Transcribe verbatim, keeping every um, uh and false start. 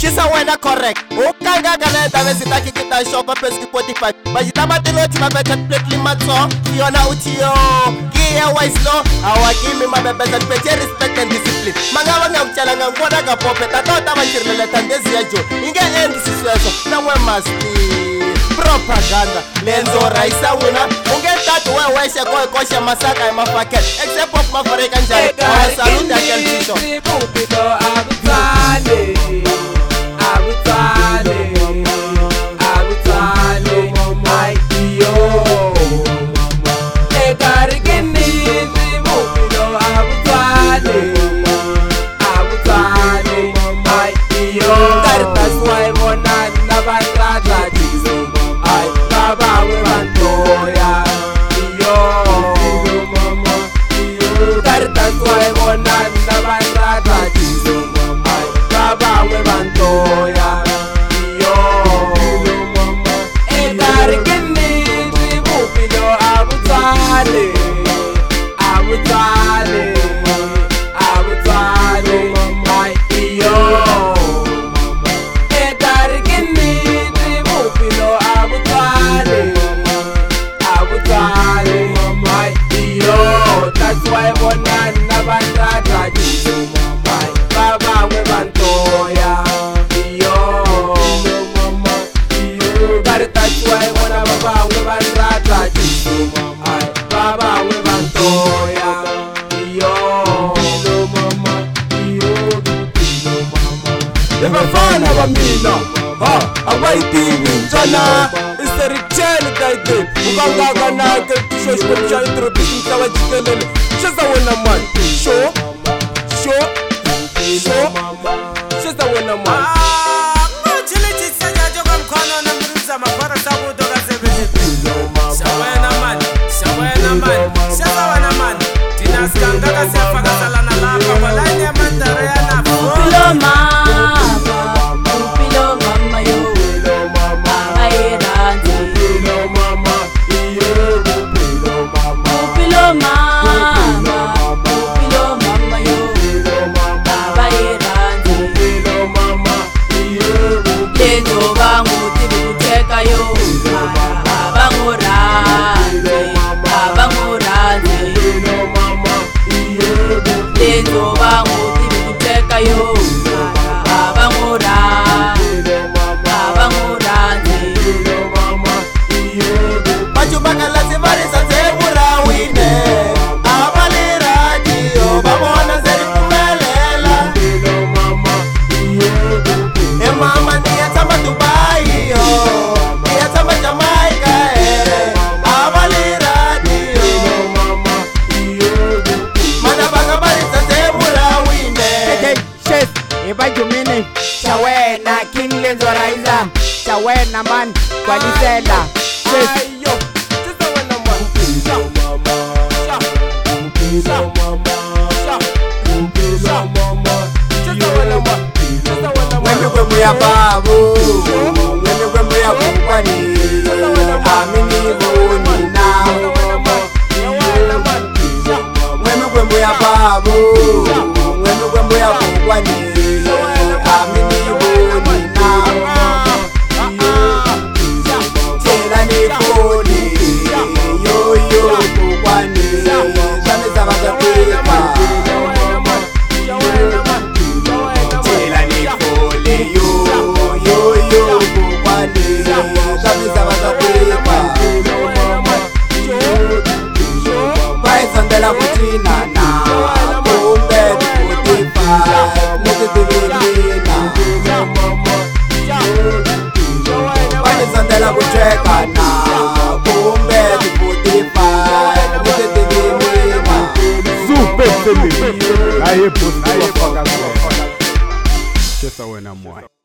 Shisa wena correct. Ukanga kana ta vesita kikita shop pes ki forty-five. Bajita batiloti ma becha plate matso. Kiona utio. Kia wise law. Awa kimi ma bebeza pete respect and discipline. Mangaba ngamchala ngangona ka pope tatota banchirele tandezi yajo. Inge end sisweso na we must propaganda. Lenzo raisa wina. Unge tatu we weshe koi kosha masaka ma packet. Except of ma fareka njari. Salute ya kelpisho. Bafana bamina ha abayitivi ntshana iserichele taite ubangaka nake tisho xikopisha introduction tava jikelele xesa wena man sho sho sho xesa wena man ah chile chitsanya joka mkhono na mruza mafara sabu doka seventy shawena man shawena man xesa wena man tinaskanga ka siyafaka salana lapha balanya mandare yana Loma Shawena King Lenzo Raiza Shawena man kwa Lisela Ayo Chisa wena man Sha Sha Sha Sha Sha Chisa wena man Chisa wena man Wemi kwemu ya babu Wemi kwemu ya kukwani Amini vuni na Wemi kwemu ya babu Wemi kwemu ya kukwani la kutina na kumbe kutifa netitivina Wani sandela kucheka na kumbe kutifa netitivina Super Family. Aye, post. Aye, post. Chesa wena mwa.